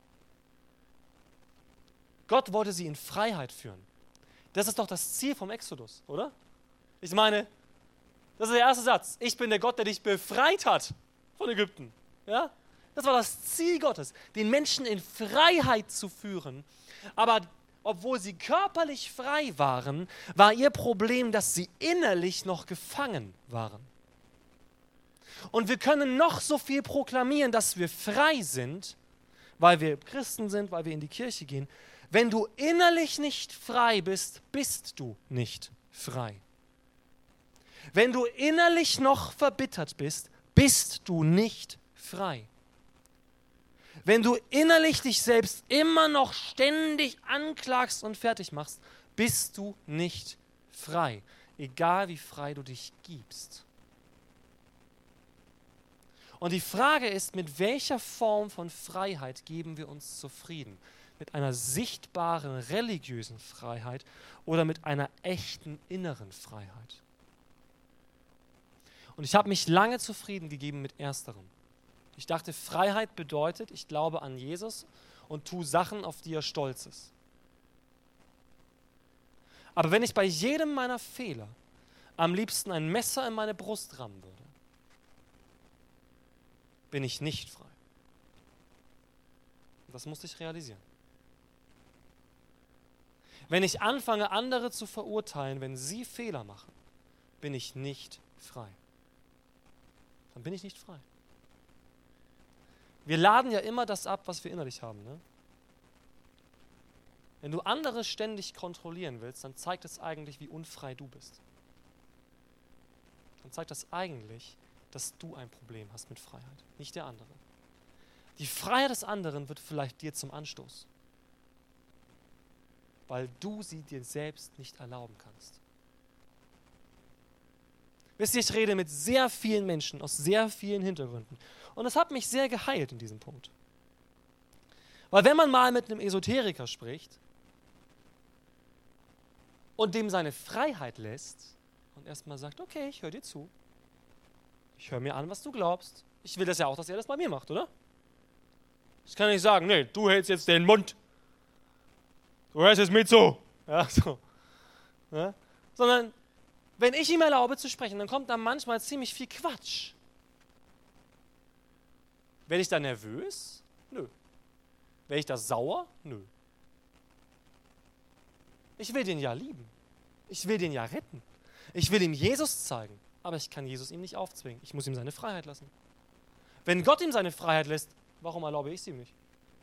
Gott wollte sie in Freiheit führen. Das ist doch das Ziel vom Exodus, oder? Ich meine, das ist der erste Satz. Ich bin der Gott, der dich befreit hat von Ägypten. Ja? Das war das Ziel Gottes, den Menschen in Freiheit zu führen. Aber obwohl sie körperlich frei waren, war ihr Problem, dass sie innerlich noch gefangen waren. Und wir können noch so viel proklamieren, dass wir frei sind, weil wir Christen sind, weil wir in die Kirche gehen. Wenn du innerlich nicht frei bist, bist du nicht frei. Wenn du innerlich noch verbittert bist, bist du nicht frei. Wenn du innerlich dich selbst immer noch ständig anklagst und fertig machst, bist du nicht frei. Egal wie frei du dich gibst. Und die Frage ist, mit welcher Form von Freiheit geben wir uns zufrieden? Mit einer sichtbaren religiösen Freiheit oder mit einer echten inneren Freiheit? Und ich habe mich lange zufrieden gegeben mit ersterem. Ich dachte, Freiheit bedeutet, ich glaube an Jesus und tue Sachen, auf die er stolz ist. Aber wenn ich bei jedem meiner Fehler am liebsten ein Messer in meine Brust rammen würde, bin ich nicht frei. Und das musste ich realisieren. Wenn ich anfange, andere zu verurteilen, wenn sie Fehler machen, bin ich nicht frei. Dann bin ich nicht frei. Wir laden ja immer das ab, was wir innerlich haben. Ne? Wenn du andere ständig kontrollieren willst, dann zeigt es eigentlich, wie unfrei du bist. Dann zeigt das eigentlich, dass du ein Problem hast mit Freiheit, nicht der andere. Die Freiheit des anderen wird vielleicht dir zum Anstoß, weil du sie dir selbst nicht erlauben kannst. Wisst ihr, ich rede mit sehr vielen Menschen aus sehr vielen Hintergründen. Und das hat mich sehr geheilt in diesem Punkt. Weil wenn man mal mit einem Esoteriker spricht, und dem seine Freiheit lässt und erstmal sagt, okay, ich höre dir zu. Ich höre mir an, was du glaubst. Ich will das ja auch, dass er das bei mir macht, oder? Ich kann nicht sagen, nee, du hältst jetzt den Mund. Du hörst jetzt mit zu. Ja, so. Ja? Sondern, wenn ich ihm erlaube zu sprechen, dann kommt da manchmal ziemlich viel Quatsch. Werde ich da nervös? Nö. Werde ich da sauer? Nö. Ich will den ja lieben. Ich will den ja retten. Ich will ihm Jesus zeigen. Aber ich kann Jesus ihm nicht aufzwingen. Ich muss ihm seine Freiheit lassen. Wenn Gott ihm seine Freiheit lässt, warum erlaube ich es ihm nicht?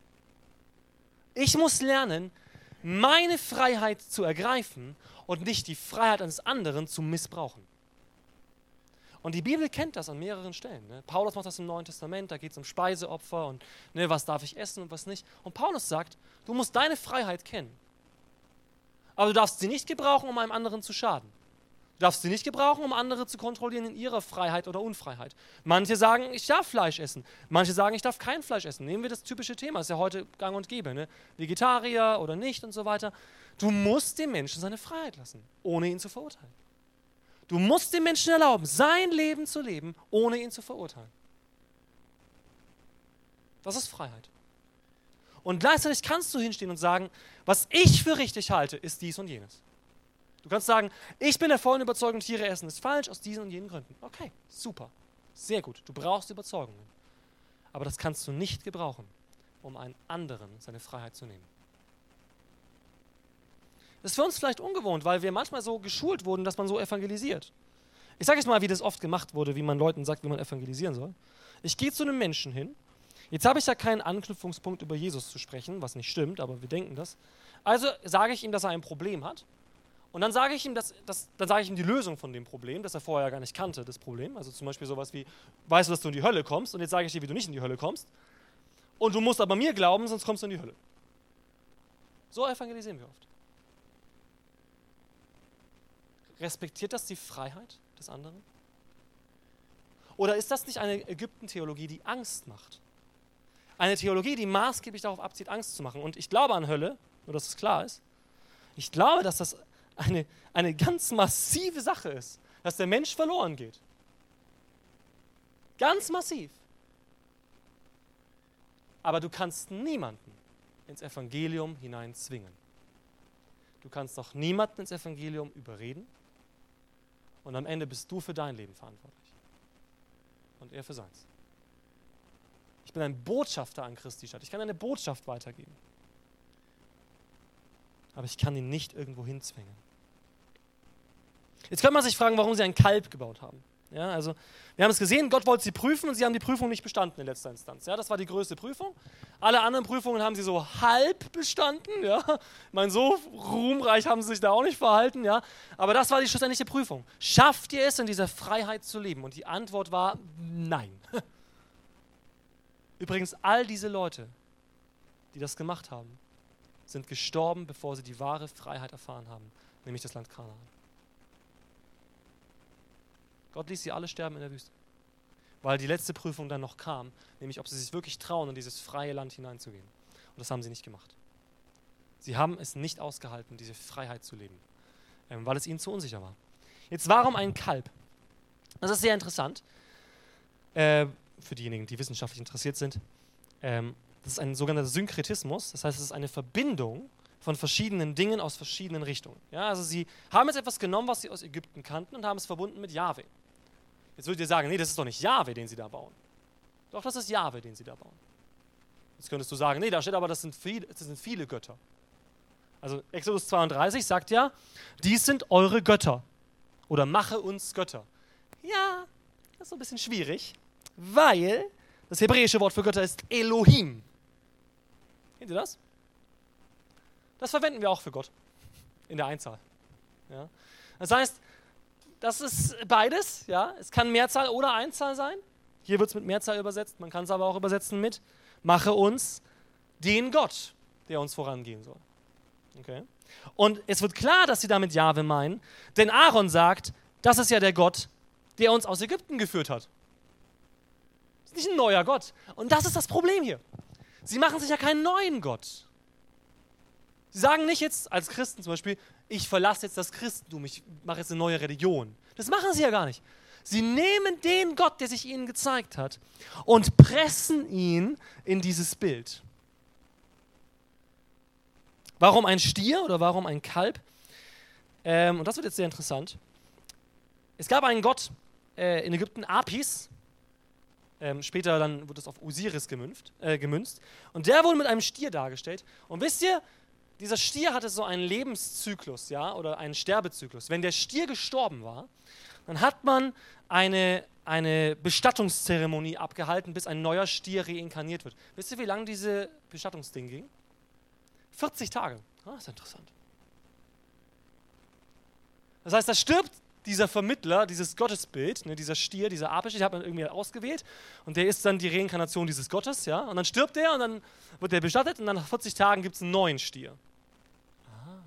Ich muss lernen, meine Freiheit zu ergreifen und nicht die Freiheit eines anderen zu missbrauchen. Und die Bibel kennt das an mehreren Stellen. Ne? Paulus macht das im Neuen Testament, da geht es um Speiseopfer und ne, was darf ich essen und was nicht. Und Paulus sagt, du musst deine Freiheit kennen. Aber du darfst sie nicht gebrauchen, um einem anderen zu schaden. Du darfst sie nicht gebrauchen, um andere zu kontrollieren in ihrer Freiheit oder Unfreiheit. Manche sagen, ich darf Fleisch essen. Manche sagen, ich darf kein Fleisch essen. Nehmen wir das typische Thema, ist ja heute gang und gäbe. Ne? Vegetarier oder nicht und so weiter. Du musst dem Menschen seine Freiheit lassen, ohne ihn zu verurteilen. Du musst dem Menschen erlauben, sein Leben zu leben, ohne ihn zu verurteilen. Das ist Freiheit. Und gleichzeitig kannst du hinstehen und sagen, was ich für richtig halte, ist dies und jenes. Du kannst sagen, ich bin der vollen Überzeugung, Tiere essen ist falsch, aus diesen und jenen Gründen. Okay, super, sehr gut. Du brauchst Überzeugungen. Aber das kannst du nicht gebrauchen, um einen anderen seine Freiheit zu nehmen. Das ist für uns vielleicht ungewohnt, weil wir manchmal so geschult wurden, dass man so evangelisiert. Ich sage jetzt mal, wie das oft gemacht wurde, wie man Leuten sagt, wie man evangelisieren soll. Ich gehe zu einem Menschen hin. Jetzt habe ich ja keinen Anknüpfungspunkt, über Jesus zu sprechen, was nicht stimmt, aber wir denken das. Also sage ich ihm, dass er ein Problem hat. Und dann sage ich ihm, die Lösung von dem Problem, das er vorher gar nicht kannte, das Problem. Also zum Beispiel sowas wie, weißt du, dass du in die Hölle kommst? Und jetzt sage ich dir, wie du nicht in die Hölle kommst. Und du musst aber mir glauben, sonst kommst du in die Hölle. So evangelisieren wir oft. Respektiert das die Freiheit des anderen? Oder ist das nicht eine Ägypten-Theologie, die Angst macht? Eine Theologie, die maßgeblich darauf abzielt, Angst zu machen. Und ich glaube an Hölle, nur dass es klar ist. Ich glaube, dass das eine ganz massive Sache ist, dass der Mensch verloren geht. Ganz massiv. Aber du kannst niemanden ins Evangelium hinein zwingen. Du kannst auch niemanden ins Evangelium überreden. Und am Ende bist du für dein Leben verantwortlich. Und er für seins. Ich bin ein Botschafter an Christi Stadt. Ich kann eine Botschaft weitergeben. Aber ich kann ihn nicht irgendwo hinzwingen. Jetzt könnte man sich fragen, warum sie ein Kalb gebaut haben. Ja, also wir haben es gesehen, Gott wollte sie prüfen und sie haben die Prüfung nicht bestanden in letzter Instanz. Ja, das war die größte Prüfung. Alle anderen Prüfungen haben sie so halb bestanden. Ja. Ich meine, so ruhmreich haben sie sich da auch nicht verhalten. Ja. Aber das war die schlussendliche Prüfung. Schafft ihr es, in dieser Freiheit zu leben? Und die Antwort war nein. Übrigens, all diese Leute, die das gemacht haben, sind gestorben, bevor sie die wahre Freiheit erfahren haben, nämlich das Land Kanaan. Gott ließ sie alle sterben in der Wüste, weil die letzte Prüfung dann noch kam, nämlich ob sie sich wirklich trauen, in dieses freie Land hineinzugehen. Und das haben sie nicht gemacht. Sie haben es nicht ausgehalten, diese Freiheit zu leben, weil es ihnen zu unsicher war. Jetzt, warum ein Kalb? Das ist sehr interessant, für diejenigen, die wissenschaftlich interessiert sind. Das ist ein sogenannter Synkretismus, das heißt, es ist eine Verbindung von verschiedenen Dingen aus verschiedenen Richtungen. Ja, also sie haben jetzt etwas genommen, was sie aus Ägypten kannten und haben es verbunden mit Jahwe. Jetzt würdet ihr sagen, nee, das ist doch nicht Jahwe, den sie da bauen. Doch, das ist Jahwe, den sie da bauen. Jetzt könntest du sagen, nee, da steht aber, das sind viele Götter. Also Exodus 32 sagt ja, dies sind eure Götter. Oder mache uns Götter. Ja, das ist so ein bisschen schwierig, weil das hebräische Wort für Götter ist Elohim. Kennt ihr das? Das verwenden wir auch für Gott, in der Einzahl. Ja? Das heißt, das ist beides. Ja? Es kann Mehrzahl oder Einzahl sein. Hier wird es mit Mehrzahl übersetzt, man kann es aber auch übersetzen mit mache uns den Gott, der uns vorangehen soll. Okay? Und es wird klar, dass sie damit Jahwe meinen, denn Aaron sagt, das ist ja der Gott, der uns aus Ägypten geführt hat. Das ist nicht ein neuer Gott. Und das ist das Problem hier. Sie machen sich ja keinen neuen Gott. Sie sagen nicht jetzt als Christen zum Beispiel, ich verlasse jetzt das Christentum, ich mache jetzt eine neue Religion. Das machen sie ja gar nicht. Sie nehmen den Gott, der sich ihnen gezeigt hat, und pressen ihn in dieses Bild. Warum ein Stier oder warum ein Kalb? Und das wird jetzt sehr interessant. Es gab einen Gott in Ägypten, Apis. Später dann wurde es auf Osiris gemünzt. Und der wurde mit einem Stier dargestellt. Und wisst ihr, dieser Stier hatte so einen Lebenszyklus, ja, oder einen Sterbezyklus. Wenn der Stier gestorben war, dann hat man eine Bestattungszeremonie abgehalten, bis ein neuer Stier reinkarniert wird. Wisst ihr, wie lange diese Bestattungsding ging? 40 Tage. Ah, das ist interessant. Das heißt, da stirbt dieser Vermittler, dieses Gottesbild, ne, dieser Stier, dieser Apisch, den hat man irgendwie ausgewählt und der ist dann die Reinkarnation dieses Gottes, ja, und dann stirbt der und dann wird der bestattet und dann nach 40 Tagen gibt es einen neuen Stier. Ah.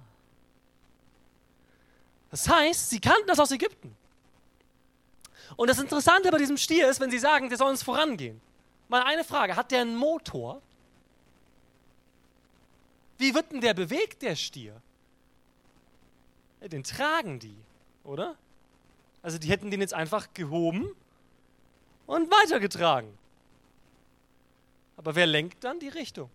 Das heißt, sie kannten das aus Ägypten. Und das Interessante bei diesem Stier ist, wenn sie sagen, der soll uns vorangehen. Mal eine Frage, hat der einen Motor? Wie wird denn der bewegt, der Stier? Ja, den tragen die, oder? Also die hätten den jetzt einfach gehoben und weitergetragen. Aber wer lenkt dann die Richtung?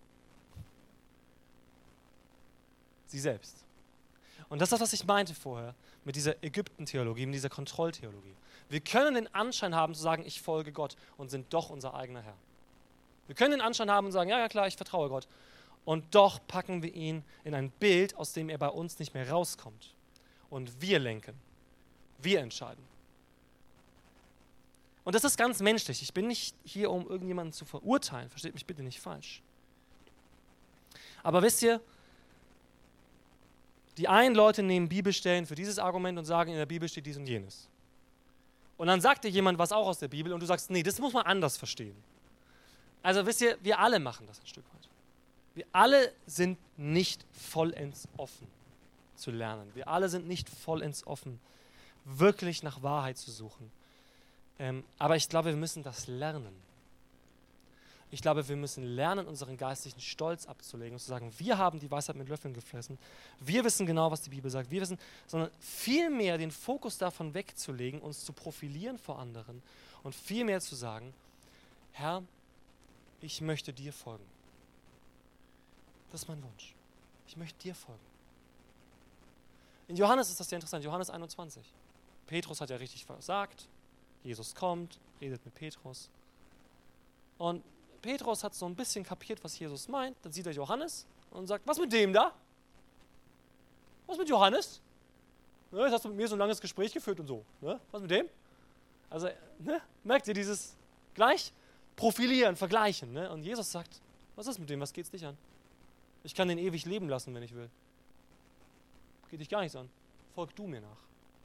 Sie selbst. Und das ist das, was ich meinte vorher mit dieser Ägypten-Theologie, mit dieser Kontrolltheologie. Wir können den Anschein haben zu sagen, ich folge Gott und sind doch unser eigener Herr. Wir können den Anschein haben und sagen, ja klar, ich vertraue Gott. Und doch packen wir ihn in ein Bild, aus dem er bei uns nicht mehr rauskommt. Und wir lenken. Wir entscheiden. Und das ist ganz menschlich. Ich bin nicht hier, um irgendjemanden zu verurteilen. Versteht mich bitte nicht falsch. Aber wisst ihr, die einen Leute nehmen Bibelstellen für dieses Argument und sagen, in der Bibel steht dies und jenes. Und dann sagt dir jemand was auch aus der Bibel und du sagst, nee, das muss man anders verstehen. Also wisst ihr, wir alle machen das ein Stück weit. Wir alle sind nicht vollends offen zu lernen. Wir alle sind nicht vollends offen, wirklich nach Wahrheit zu suchen. Aber ich glaube, wir müssen das lernen. Ich glaube, wir müssen lernen, unseren geistlichen Stolz abzulegen und zu sagen, wir haben die Weisheit mit Löffeln gefressen. Wir wissen genau, was die Bibel sagt. Wir wissen, sondern vielmehr den Fokus davon wegzulegen, uns zu profilieren vor anderen und vielmehr zu sagen, Herr, ich möchte dir folgen. Das ist mein Wunsch. Ich möchte dir folgen. In Johannes ist das sehr interessant, Johannes 21. Petrus hat ja richtig versagt. Jesus kommt, redet mit Petrus. Und Petrus hat so ein bisschen kapiert, was Jesus meint. Dann sieht er Johannes und sagt, was mit dem da? Was mit Johannes? Ne, jetzt hast du mit mir so ein langes Gespräch geführt und so. Ne? Was mit dem? Also, ne? Merkt ihr dieses gleich profilieren, vergleichen. Ne? Und Jesus sagt, was ist mit dem? Was geht's dich an? Ich kann den ewig leben lassen, wenn ich will. Geht dich gar nichts an. Folg du mir nach.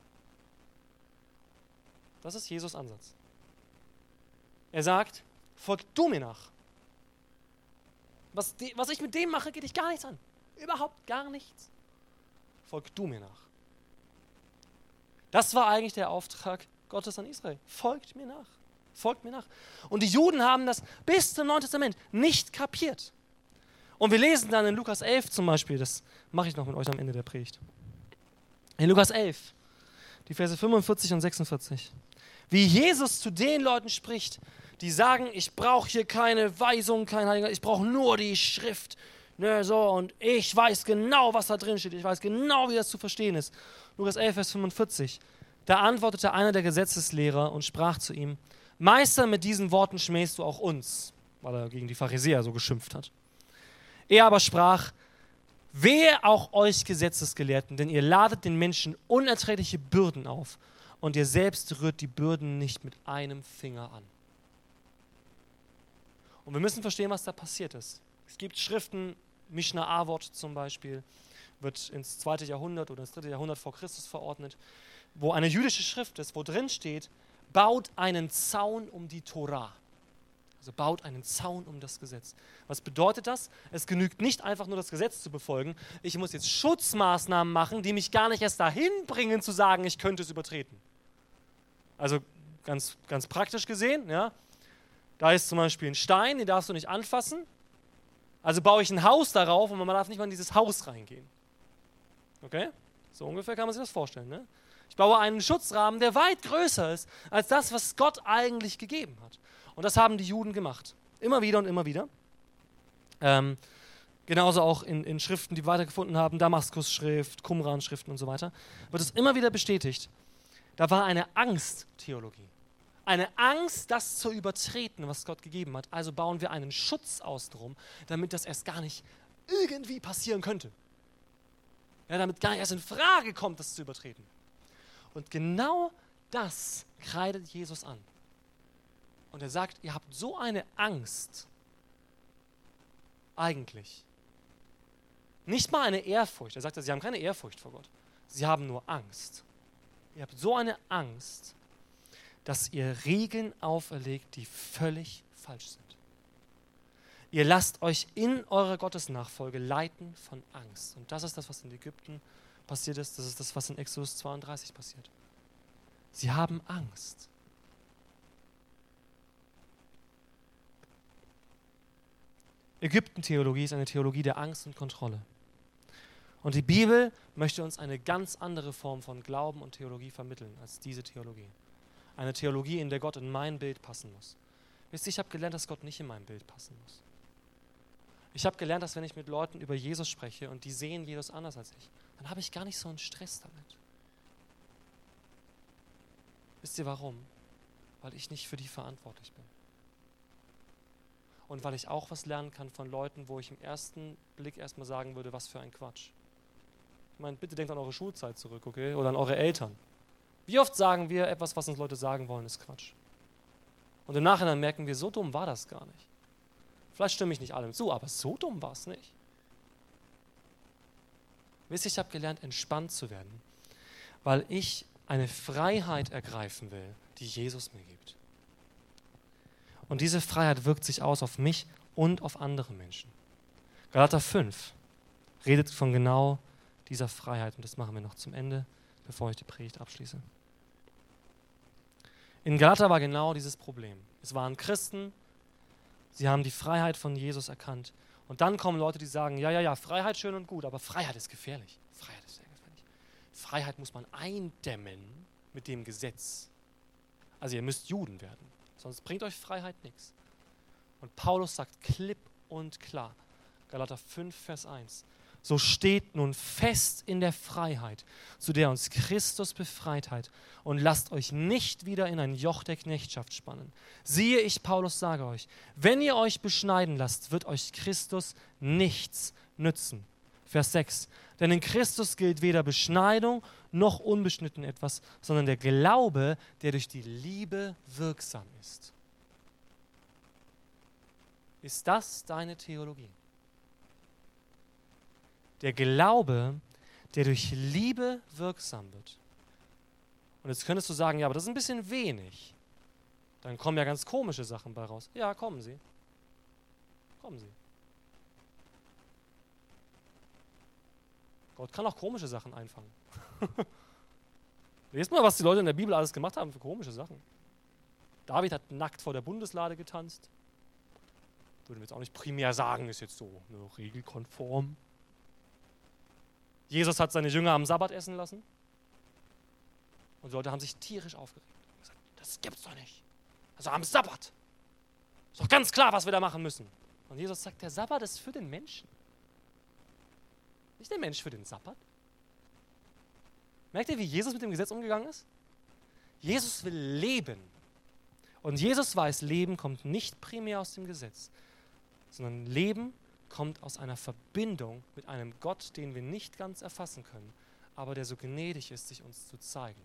Das ist Jesus' Ansatz. Er sagt, folg du mir nach. Was ich mit dem mache, geht dich gar nichts an. Überhaupt gar nichts. Folg du mir nach. Das war eigentlich der Auftrag Gottes an Israel. Folgt mir nach. Folgt mir nach. Und die Juden haben das bis zum Neuen Testament nicht kapiert. Und wir lesen dann in Lukas 11 zum Beispiel, das mache ich noch mit euch am Ende der Predigt. In Lukas 11, die Verse 45 und 46. Wie Jesus zu den Leuten spricht, die sagen, ich brauche hier keine Weisung, kein Heiliger, ich brauche nur die Schrift. Ne, so, und ich weiß genau, was da drin steht. Ich weiß genau, wie das zu verstehen ist. Lukas 11, Vers 45. Da antwortete einer der Gesetzeslehrer und sprach zu ihm, Meister, mit diesen Worten schmähst du auch uns, weil er gegen die Pharisäer so geschimpft hat. Er aber sprach, wehe auch euch Gesetzesgelehrten, denn ihr ladet den Menschen unerträgliche Bürden auf und ihr selbst rührt die Bürden nicht mit einem Finger an. Und wir müssen verstehen, was da passiert ist. Es gibt Schriften, Mishnah Avot zum Beispiel, wird ins 2. Jahrhundert oder ins 3. Jahrhundert vor Christus verordnet, wo eine jüdische Schrift ist, wo drin steht, baut einen Zaun um die Torah. Also baut einen Zaun um das Gesetz. Was bedeutet das? Es genügt nicht einfach nur das Gesetz zu befolgen. Ich muss jetzt Schutzmaßnahmen machen, die mich gar nicht erst dahin bringen zu sagen, ich könnte es übertreten. Also ganz praktisch gesehen, ja. Da ist zum Beispiel ein Stein, den darfst du nicht anfassen. Also baue ich ein Haus darauf und man darf nicht mal in dieses Haus reingehen. Okay? So ungefähr kann man sich das vorstellen. Ne? Ich baue einen Schutzrahmen, der weit größer ist als das, was Gott eigentlich gegeben hat. Und das haben die Juden gemacht. Immer wieder und immer wieder. Genauso auch in Schriften, die wir weitergefunden haben, Damaskus-Schrift, Qumran-Schriften und so weiter, wird es immer wieder bestätigt. Da war eine Angsttheologie. Eine Angst, das zu übertreten, was Gott gegeben hat. Also bauen wir einen Schutz außenrum, damit das erst gar nicht irgendwie passieren könnte. Ja, damit gar nicht erst in Frage kommt, das zu übertreten. Und genau das kreidet Jesus an. Und er sagt, ihr habt so eine Angst, eigentlich. Nicht mal eine Ehrfurcht. Er sagt, sie haben keine Ehrfurcht vor Gott. Sie haben nur Angst. Ihr habt so eine Angst, dass ihr Regeln auferlegt, die völlig falsch sind. Ihr lasst euch in eurer Gottesnachfolge leiten von Angst. Und das ist das, was in Ägypten passiert ist. Das ist das, was in Exodus 32 passiert. Sie haben Angst. Ägypten-Theologie ist eine Theologie der Angst und Kontrolle. Und die Bibel möchte uns eine ganz andere Form von Glauben und Theologie vermitteln als diese Theologie. Eine Theologie, in der Gott in mein Bild passen muss. Wisst ihr, ich habe gelernt, dass Gott nicht in mein Bild passen muss. Ich habe gelernt, dass wenn ich mit Leuten über Jesus spreche und die sehen Jesus anders als ich, dann habe ich gar nicht so einen Stress damit. Wisst ihr warum? Weil ich nicht für die verantwortlich bin. Und weil ich auch was lernen kann von Leuten, wo ich im ersten Blick erstmal sagen würde, was für ein Quatsch. Ich meine, bitte denkt an eure Schulzeit zurück, okay? Oder an eure Eltern. Wie oft sagen wir, etwas, was uns Leute sagen wollen, ist Quatsch. Und im Nachhinein merken wir, so dumm war das gar nicht. Vielleicht stimme ich nicht allem zu, aber so dumm war es nicht. Wisst ihr, ich habe gelernt, entspannt zu werden, weil ich eine Freiheit ergreifen will, die Jesus mir gibt. Und diese Freiheit wirkt sich aus auf mich und auf andere Menschen. Galater 5 redet von genau dieser Freiheit und das machen wir noch zum Ende, bevor ich die Predigt abschließe. In Galater war genau dieses Problem. Es waren Christen, sie haben die Freiheit von Jesus erkannt. Und dann kommen Leute, die sagen, ja, Freiheit schön und gut, aber Freiheit ist gefährlich. Freiheit ist sehr gefährlich. Freiheit muss man eindämmen mit dem Gesetz. Also ihr müsst Juden werden, sonst bringt euch Freiheit nichts. Und Paulus sagt klipp und klar, Galater 5, Vers 1, so steht nun fest in der Freiheit, zu der uns Christus befreit hat, und lasst euch nicht wieder in ein Joch der Knechtschaft spannen. Siehe, ich, Paulus, sage euch, wenn ihr euch beschneiden lasst, wird euch Christus nichts nützen. Vers 6, denn in Christus gilt weder Beschneidung noch unbeschnitten etwas, sondern der Glaube, der durch die Liebe wirksam ist. Ist das deine Theologie? Der Glaube, der durch Liebe wirksam wird. Und jetzt könntest du sagen, ja, aber das ist ein bisschen wenig. Dann kommen ja ganz komische Sachen bei raus. Ja, kommen sie. Kommen sie. Gott kann auch komische Sachen einfangen. Lest mal, was die Leute in der Bibel alles gemacht haben für komische Sachen. David hat nackt vor der Bundeslade getanzt. Würden wir jetzt auch nicht primär sagen, ist jetzt so regelkonform. Jesus hat seine Jünger am Sabbat essen lassen. Und die Leute haben sich tierisch aufgeregt. Gesagt, das gibt's doch nicht. Also am Sabbat. Ist doch ganz klar, was wir da machen müssen. Und Jesus sagt, der Sabbat ist für den Menschen. Nicht der Mensch für den Sabbat. Merkt ihr, wie Jesus mit dem Gesetz umgegangen ist? Jesus will leben. Und Jesus weiß, Leben kommt nicht primär aus dem Gesetz, sondern Leben kommt aus einer Verbindung mit einem Gott, den wir nicht ganz erfassen können, aber der so gnädig ist, sich uns zu zeigen.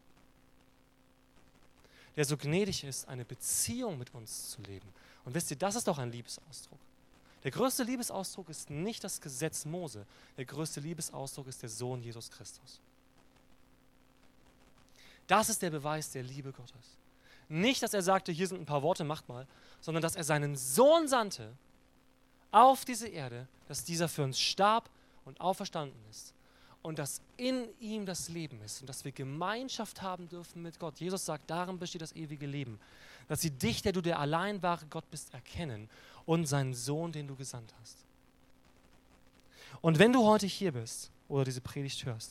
Der so gnädig ist, eine Beziehung mit uns zu leben. Und wisst ihr, das ist doch ein Liebesausdruck. Der größte Liebesausdruck ist nicht das Gesetz Mose. Der größte Liebesausdruck ist der Sohn Jesus Christus. Das ist der Beweis der Liebe Gottes. Nicht, dass er sagte, hier sind ein paar Worte, macht mal, sondern dass er seinen Sohn sandte auf diese Erde, dass dieser für uns starb und auferstanden ist und dass in ihm das Leben ist und dass wir Gemeinschaft haben dürfen mit Gott. Jesus sagt, darin besteht das ewige Leben, dass sie dich, der du der allein wahre Gott bist, erkennen und seinen Sohn, den du gesandt hast. Und wenn du heute hier bist oder diese Predigt hörst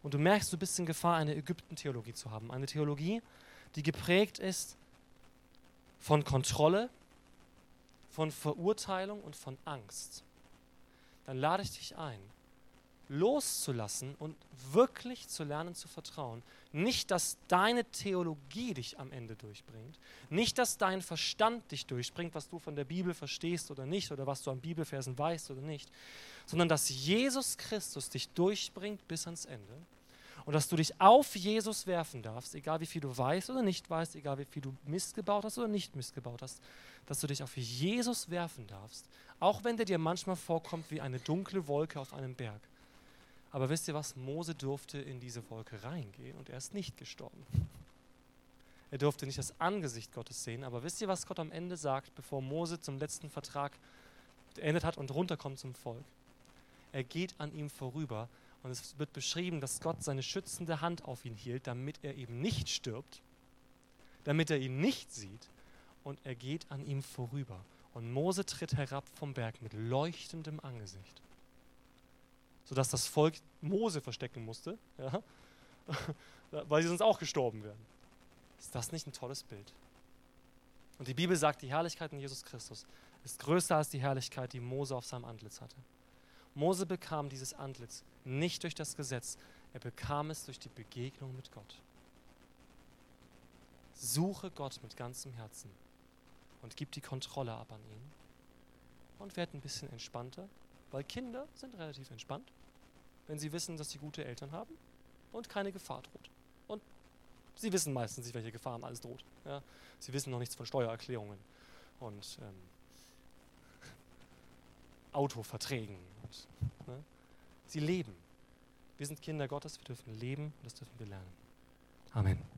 Und du merkst, du bist in Gefahr, eine Ägypten-Theologie zu haben. Eine Theologie, die geprägt ist von Kontrolle, von Verurteilung und von Angst. Dann lade ich dich ein, loszulassen und wirklich zu lernen zu vertrauen. Nicht, dass deine Theologie dich am Ende durchbringt, nicht, dass dein Verstand dich durchbringt, was du von der Bibel verstehst oder nicht, oder was du an Bibelversen weißt oder nicht, sondern dass Jesus Christus dich durchbringt bis ans Ende und dass du dich auf Jesus werfen darfst, egal wie viel du weißt oder nicht weißt, egal wie viel du Mist gebaut hast oder nicht Mist gebaut hast, dass du dich auf Jesus werfen darfst, auch wenn der dir manchmal vorkommt wie eine dunkle Wolke auf einem Berg. Aber wisst ihr was? Mose durfte in diese Wolke reingehen und er ist nicht gestorben. Er durfte nicht das Angesicht Gottes sehen, aber wisst ihr, was Gott am Ende sagt, bevor Mose zum letzten Vertrag beendet hat und runterkommt zum Volk? Er geht an ihm vorüber und es wird beschrieben, dass Gott seine schützende Hand auf ihn hielt, damit er eben nicht stirbt, damit er ihn nicht sieht, und er geht an ihm vorüber. Und Mose tritt herab vom Berg mit leuchtendem Angesicht, sodass das Volk Mose verstecken musste, ja, weil sie sonst auch gestorben wären. Ist das nicht ein tolles Bild? Und die Bibel sagt, die Herrlichkeit in Jesus Christus ist größer als die Herrlichkeit, die Mose auf seinem Antlitz hatte. Mose bekam dieses Antlitz nicht durch das Gesetz, er bekam es durch die Begegnung mit Gott. Suche Gott mit ganzem Herzen und gib die Kontrolle ab an ihn und werd ein bisschen entspannter, weil Kinder sind relativ entspannt, wenn sie wissen, dass sie gute Eltern haben und keine Gefahr droht. Und sie wissen meistens nicht, welche Gefahren alles droht. Ja? Sie wissen noch nichts von Steuererklärungen und Autoverträgen. Und, ne? Sie leben. Wir sind Kinder Gottes, wir dürfen leben und das dürfen wir lernen. Amen.